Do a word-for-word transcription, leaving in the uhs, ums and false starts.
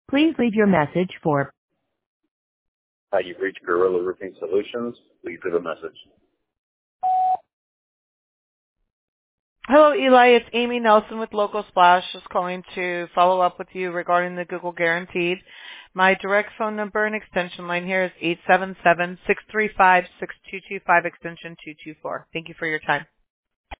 Please leave your message for Hi, you've reached Gorilla Roofing Solutions. Please leave a message. Hello, Eli. It's Amy Nelson with Local Splash. Just calling to follow up with you regarding the Google Guaranteed. My direct phone number and extension line here is eight seven seven, six three five, six two two five, extension two two four. Thank you for your time.